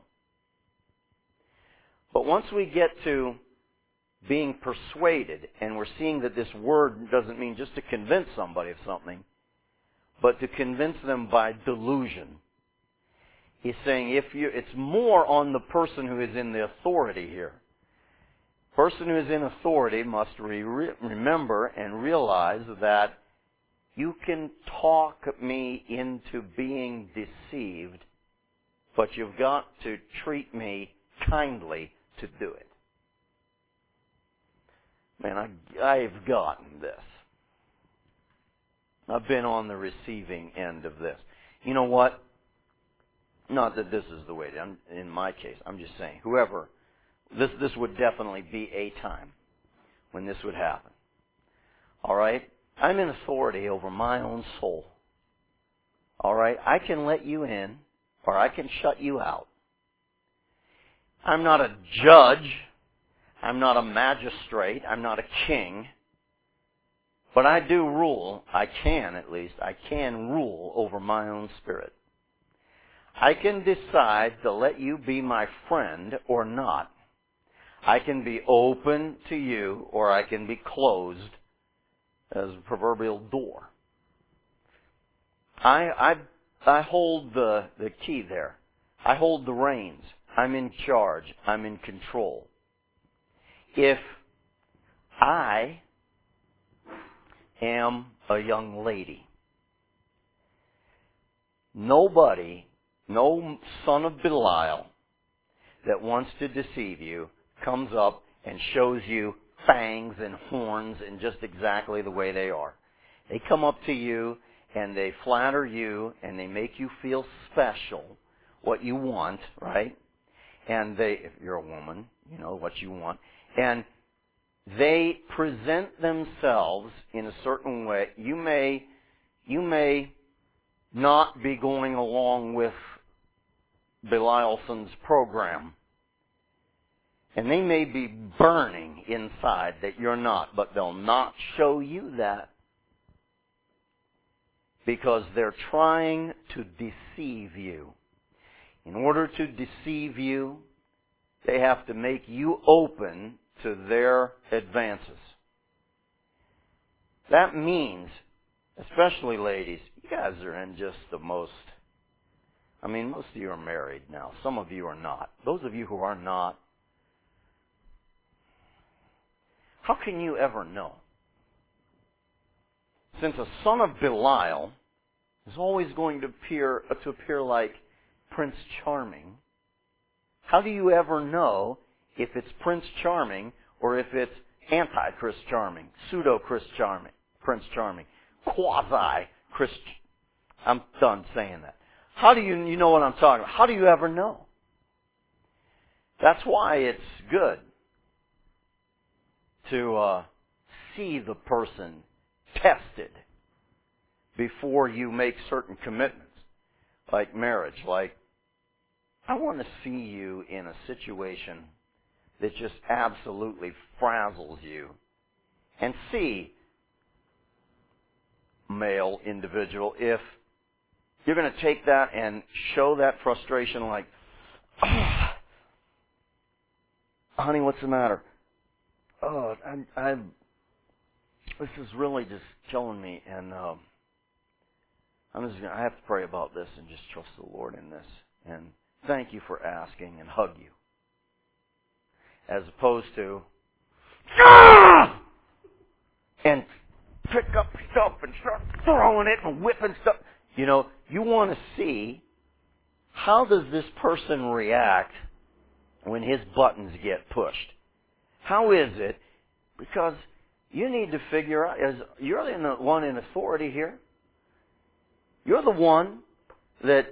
Speaker 1: But once we get to being persuaded, and we're seeing that this word doesn't mean just to convince somebody of something, but to convince them by delusion. He's saying it's more on the person who is in the authority here. Person who is in authority must remember and realize that you can talk me into being deceived, but you've got to treat me kindly to do it. Man, I've gotten this. I've been on the receiving end of this. You know what? Not that this is the way, in my case. I'm just saying, whoever, this would definitely be a time when this would happen. All right? I'm in authority over my own soul. All right? I can let you in, or I can shut you out. I'm not a judge. I'm not a magistrate. I'm not a king. But I do rule. I can, at least. I can rule over my own spirit. I can decide to let you be my friend or not. I can be open to you, or I can be closed as a proverbial door. I hold the key there. I hold the reins. I'm in charge. I'm in control. If I am a young lady, nobody, no son of Belial that wants to deceive you comes up and shows you fangs and horns and just exactly the way they are. They come up to you and they flatter you and they make you feel special, what you want, right? And if you're a woman, you know what you want. And they present themselves in a certain way. You may not be going along with Belialson's program. And they may be burning inside that you're not, but they'll not show you that. Because they're trying to deceive you. In order to deceive you, they have to make you open to their advances. That means especially ladies, you guys are in just the most, I mean, most of you are married now. Some of you are not. Those of you who are not, how can you ever know? Since a son of Belial is always going to appear like Prince Charming, how do you ever know if it's Prince Charming or if it's anti-Chris Charming, pseudo-Chris Charming, Prince Charming, quasi-Chris? I'm done saying that. How do you know what I'm talking about? How do you ever know? That's why it's good to see the person tested before you make certain commitments, like marriage. Like, I want to see you in a situation that just absolutely frazzles you, and see, male individual, if you're going to take that and show that frustration like, oh, honey, what's the matter? Oh, this is really just killing me, and I have to pray about this and just trust the Lord in this, and thank you for asking, and hug you. As opposed to, and pick up stuff and start throwing it and whipping stuff. You know, you want to see, how does this person react when his buttons get pushed? How is it? Because you need to figure out, you're the one in authority here. You're the one that,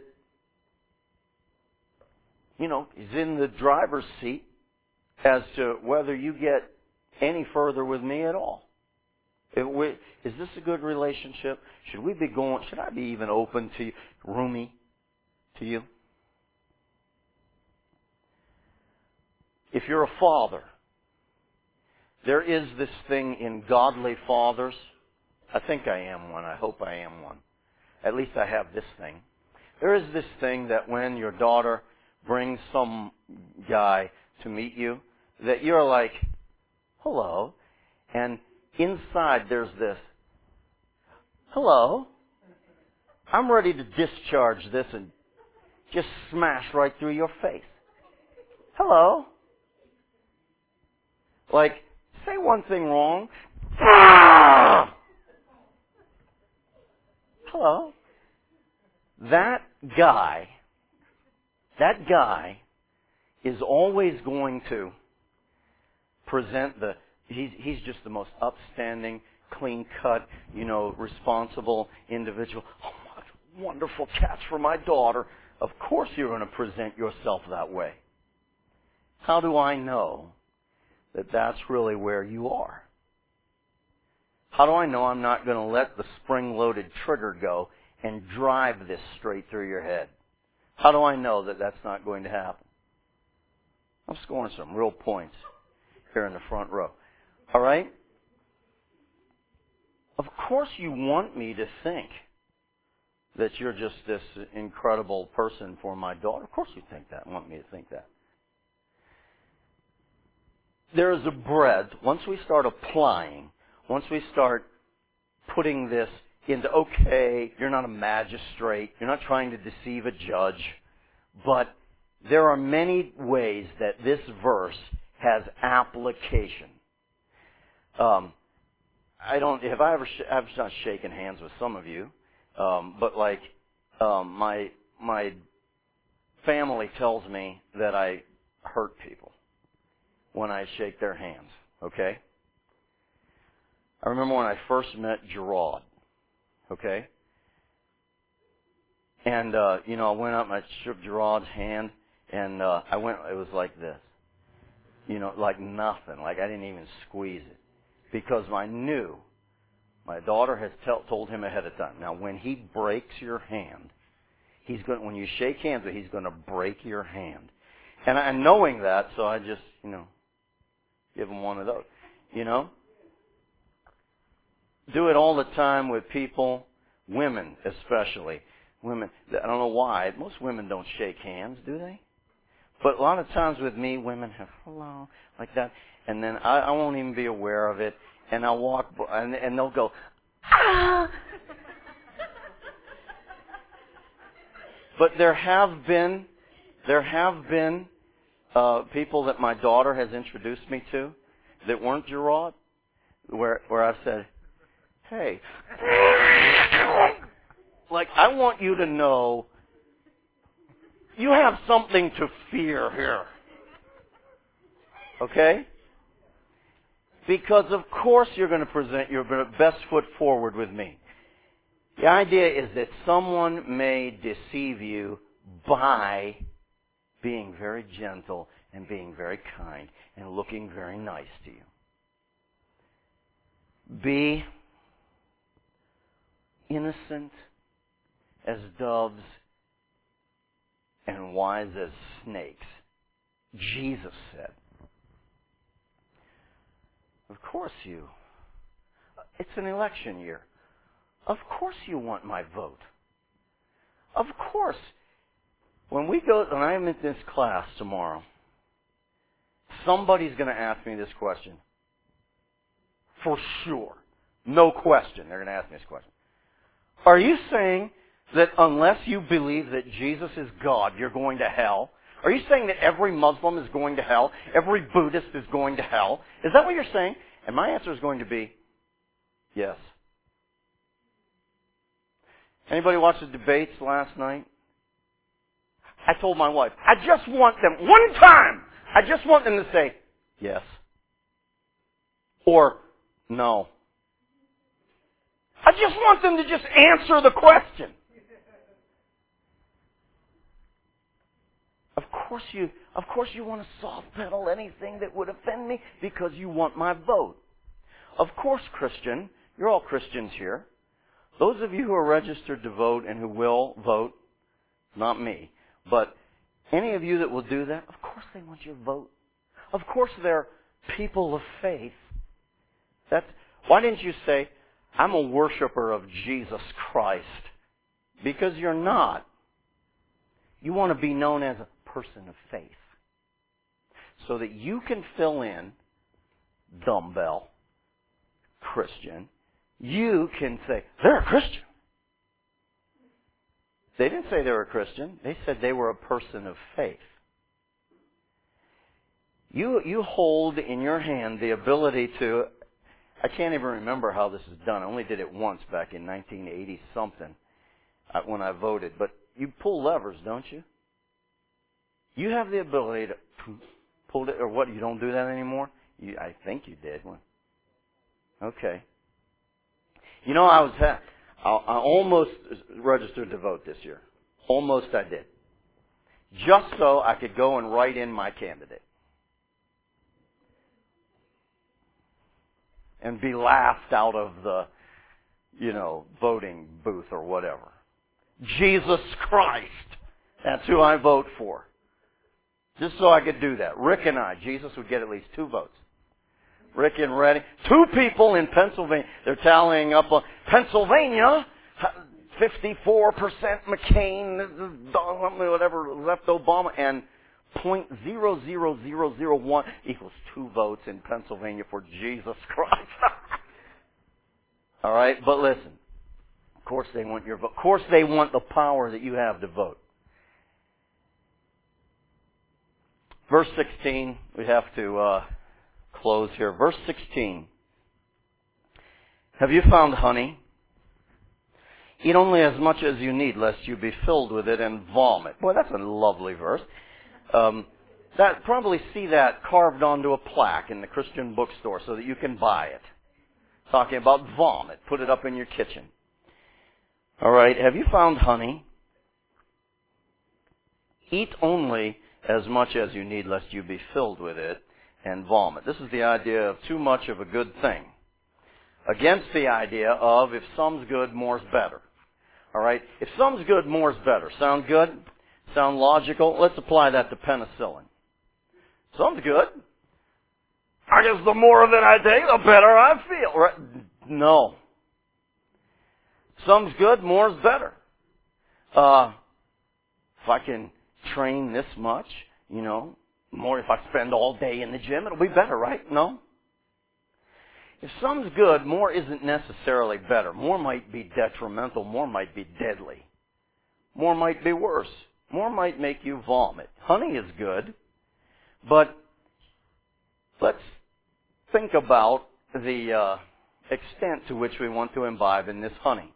Speaker 1: you know, is in the driver's seat as to whether you get any further with me at all. Is this a good relationship? Should I be even open to you, roomy to you? If you're a father, there is this thing in godly fathers. I think I am one. I hope I am one. At least I have this thing. There is this thing that when your daughter brings some guy to meet you, that you're like, hello. And inside there's this, hello. I'm ready to discharge this and just smash right through your face. Hello. Like, say one thing wrong. Hello. That guy is always going to present he's just the most upstanding, clean-cut, responsible individual. Oh, my wonderful catch for my daughter. Of course you're going to present yourself that way. How do I know that that's really where you are? How do I know I'm not going to let the spring-loaded trigger go and drive this straight through your head? How do I know that that's not going to happen? I'm scoring some real points here in the front row. All right? Of course you want me to think that you're just this incredible person for my daughter. Of course you want me to think that. There is a breadth. Once we start applying, once we start putting this into, okay, you're not a magistrate, you're not trying to deceive a judge, but there are many ways that this verse has application. I've not shaken hands with some of you, but my family tells me that I hurt people when I shake their hands, okay? I remember when I first met Gerard, okay? And, I went up and I shook Gerard's hand, and it was like this. Like nothing, like I didn't even squeeze it. Because I knew, my daughter has told him ahead of time, now when he breaks your hand, when you shake hands, he's going to break your hand. And knowing that, so I just, give him one of those, Do it all the time with people, women especially. Women, I don't know why, most women don't shake hands, do they? But a lot of times with me, women have hello, like that, and then I won't even be aware of it, and I'll walk, and they'll go, ah! But there have been people that my daughter has introduced me to that weren't Gerard, where I've said, hey, like, I want you to know you have something to fear here. Okay? Because of course you're going to present your best foot forward with me. The idea is that someone may deceive you by being very gentle and being very kind and looking very nice to you. Be innocent as doves and wise as snakes, Jesus said. Of course it's an election year. Of course you want my vote. Of course. When I'm in this class tomorrow, somebody's going to ask me this question. For sure. No question they're going to ask me this question. Are you saying that unless you believe that Jesus is God, you're going to hell? Are you saying that every Muslim is going to hell? Every Buddhist is going to hell? Is that what you're saying? And my answer is going to be yes. Anybody watch the debates last night? I told my wife, I just want them, one time, I just want them to say yes. Or no. I just want them to just answer the question. Of course you want to soft pedal anything that would offend me because you want my vote. Of course, Christian, you're all Christians here. Those of you who are registered to vote and who will vote, not me, but any of you that will do that, of course they want your vote. Of course they're people of faith. Why didn't you say, I'm a worshiper of Jesus Christ? Because you're not. You want to be known as a person of faith. So that you can fill in dumbbell, Christian. You can say, they're a Christian. They didn't say they were a Christian. They said they were a person of faith. You hold in your hand the ability to, I can't even remember how this is done. I only did it once back in 1980-something when I voted. But you pull levers, don't you? You have the ability to pull it, or what, you don't do that anymore? I think you did. Okay. You know, I almost registered to vote this year. Almost I did. Just so I could go and write in my candidate. And be laughed out of the, voting booth or whatever. Jesus Christ. That's who I vote for. Just so I could do that. Rick and I, Jesus would get at least 2 votes. Rick and Reddy. 2 people in Pennsylvania. They're tallying up on Pennsylvania, 54% McCain, whatever, left Obama, and 0.00001 equals 2 votes in Pennsylvania for Jesus Christ. All right, but listen. Of course they want your vote. Of course they want the power that you have to vote. Verse 16, we have to close here. Verse 16. Have you found honey? Eat only as much as you need, lest you be filled with it and vomit. Boy, that's a lovely verse. Probably see that carved onto a plaque in the Christian bookstore so that you can buy it. Talking about vomit. Put it up in your kitchen. All right. Have you found honey? Eat only as much as you need, lest you be filled with it and vomit. This is the idea of too much of a good thing. Against the idea of if some's good, more's better. All right? If some's good, more's better. Sound good? Sound logical? Let's apply that to penicillin. Some's good. I guess the more of it I take, the better I feel. Right? No. Some's good, more's better. If I can train this much, more if I spend all day in the gym, it'll be better, right? No. If some's good, more isn't necessarily better. More might be detrimental. More might be deadly. More might be worse. More might make you vomit. Honey is good, but let's think about the extent to which we want to imbibe in this honey.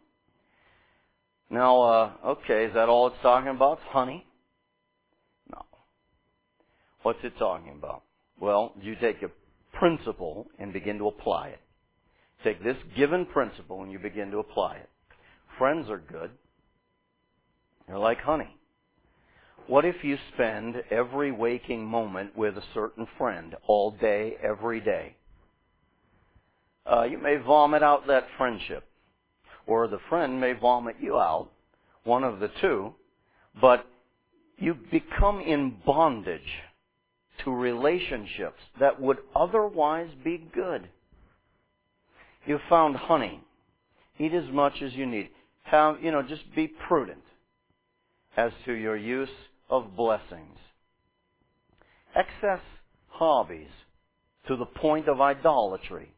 Speaker 1: Now, okay, is that all it's talking about? Honey? No. What's it talking about? Well, you take a principle and begin to apply it. Take this given principle and you begin to apply it. Friends are good. They're like honey. What if you spend every waking moment with a certain friend all day, every day? You may vomit out that friendship. Or the friend may vomit you out, one of the two, but you become in bondage to relationships that would otherwise be good. You've found honey. Eat as much as you need. Just be prudent as to your use of blessings. Excess hobbies to the point of idolatry.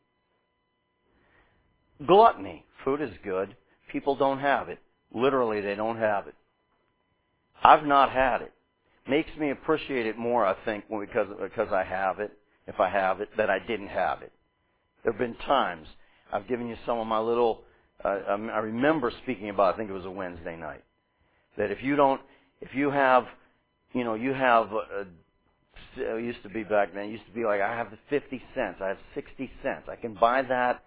Speaker 1: Gluttony. Food is good. People don't have it. Literally, they don't have it. I've not had it. Makes me appreciate it more, I think, because I have it, if I have it, that I didn't have it. There have been times I've given you some of my little, I remember speaking about, I think it was a Wednesday night, that if you have, it used to be back then, it used to be like, I have 50 cents, I have 60 cents. I can buy that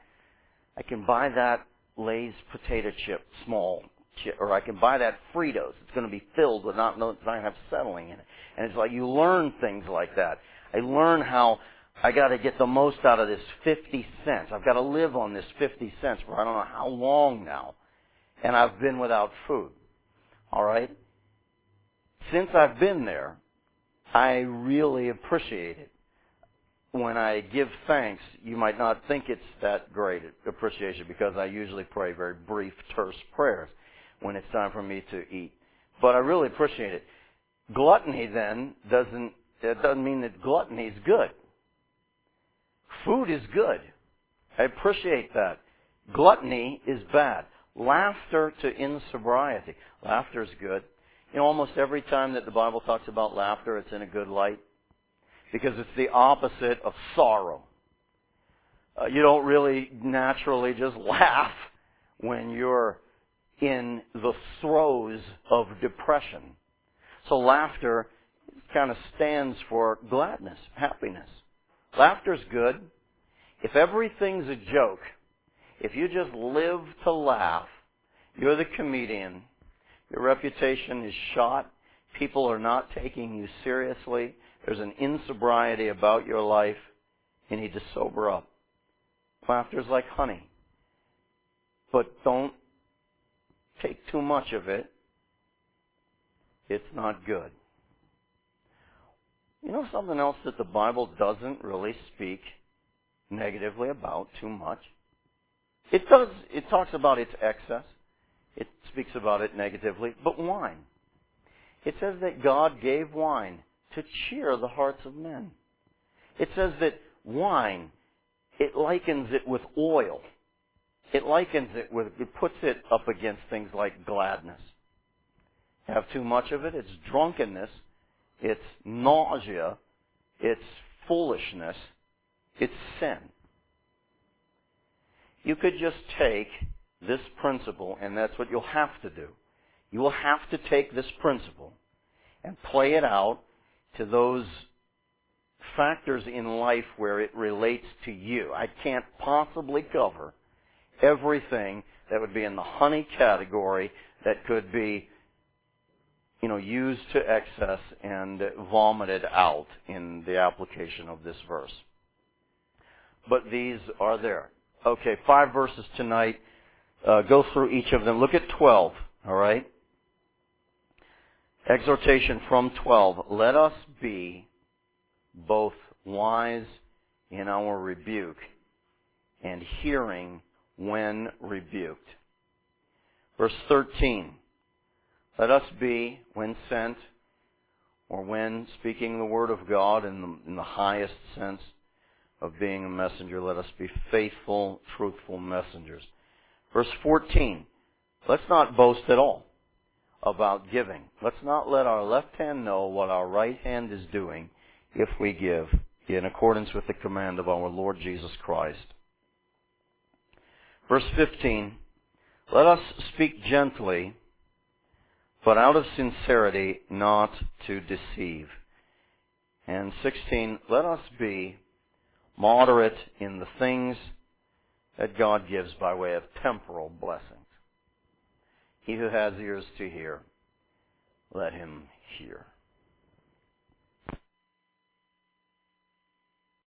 Speaker 1: Lay's potato chip, small chip, or I can buy that Fritos. It's going to be filled with not going to have settling in it. And it's like you learn things like that. I learn how I got to get the most out of this 50 cents. I've got to live on this 50 cents for I don't know how long now. And I've been without food. All right? Since I've been there, I really appreciate it. When I give thanks, you might not think it's that great appreciation because I usually pray very brief, terse prayers when it's time for me to eat. But I really appreciate it. Gluttony then doesn't mean that gluttony is good. Food is good. I appreciate that. Gluttony is bad. Laughter to insobriety. Laughter is good. Almost every time that the Bible talks about laughter, it's in a good light. Because it's the opposite of sorrow. You don't really naturally just laugh when you're in the throes of depression. So laughter kind of stands for gladness, happiness. Laughter's good. If everything's a joke, if you just live to laugh, you're the comedian. Your reputation is shot. People are not taking you seriously. There's an insobriety about your life. You need to sober up. Laughter's like honey. But don't take too much of it. It's not good. You know something else that the Bible doesn't really speak negatively about too much? It does. It talks about its excess. It speaks about it negatively. But wine. It says that God gave wine to cheer the hearts of men. It says that wine, it likens it with oil. It puts it up against things like gladness. Have too much of it, it's drunkenness, it's nausea, it's foolishness, it's sin. You could just take this principle, and that's what you'll have to do. You will have to take this principle and play it out to those factors in life where it relates to you. I can't possibly cover everything that would be in the honey category that could be, used to excess and vomited out in the application of this verse. But these are there. Okay, 5 verses tonight. Go through each of them. Look at 12, all right? Exhortation from 12. Let us be both wise in our rebuke and hearing when rebuked. Verse 13. Let us be, when sent, or when speaking the word of God in the highest sense of being a messenger, let us be faithful, truthful messengers. Verse 14. Let's not boast at all. about giving. Let's not let our left hand know what our right hand is doing if we give in accordance with the command of our Lord Jesus Christ. Verse 15, let us speak gently, but out of sincerity, not to deceive. And 16, let us be moderate in the things that God gives by way of temporal blessings. He who has ears to hear, let him hear.